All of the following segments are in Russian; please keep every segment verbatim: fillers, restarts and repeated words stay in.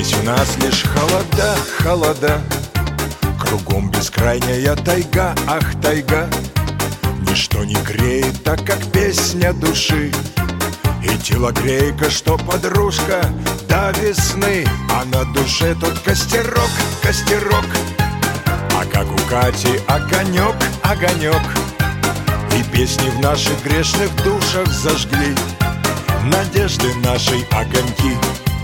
Здесь у нас лишь холода, холода, кругом бескрайняя тайга, ах, тайга. Ничто не греет так, как песня души, и телогрейка, что подружка до весны. А на душе тот костерок, костерок, а как у Кати огонек, огонек. И песни в наших грешных душах зажгли надежды нашей огоньки.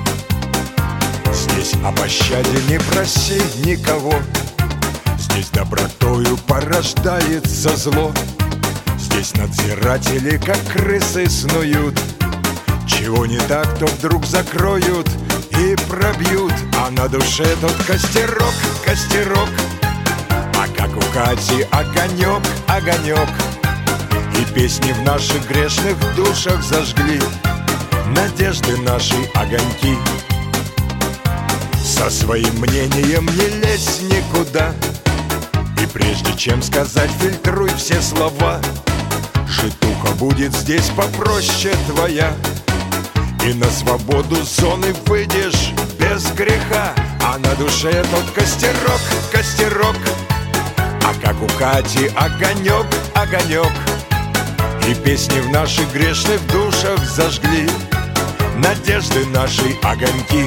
Здесь о пощаде не проси никого, здесь добротою порождается зло. Здесь надзиратели, как крысы, снуют, чего не так, то вдруг закроют и пробьют. А на душе тот костерок, костерок, а как у Кати огонек, огонек. И песни в наших грешных душах зажгли надежды нашей огоньки. Со своим мнением не лезь никуда, и прежде чем сказать, фильтруй все слова. Житуха будет здесь попроще твоя, и на свободу зоны выйдешь без греха. А на душе тот костерок, костерок, а как у Кати огонек, огонек. И песни в наших грешных душах зажгли надежды нашей огоньки.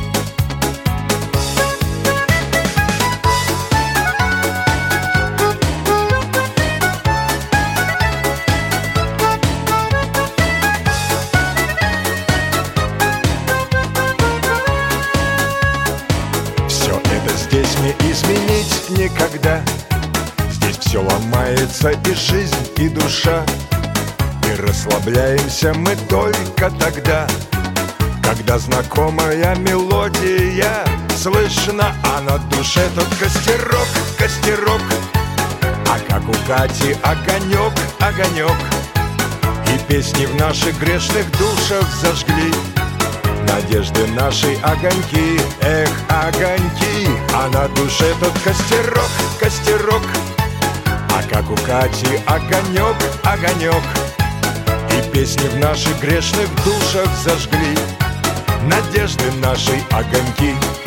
Здесь не изменить никогда, здесь все ломается, и жизнь, и душа. И расслабляемся мы только тогда, когда знакомая мелодия слышна. А на душе тот костерок, костерок, а как у Кати огонек, огонек. И песни в наших грешных душах зажгли надежды нашей огоньки, эх, огоньки. А на душе тот костерок, костерок, а как у Кати огонек, огонек. И песни в наших грешных душах зажгли надежды нашей огоньки.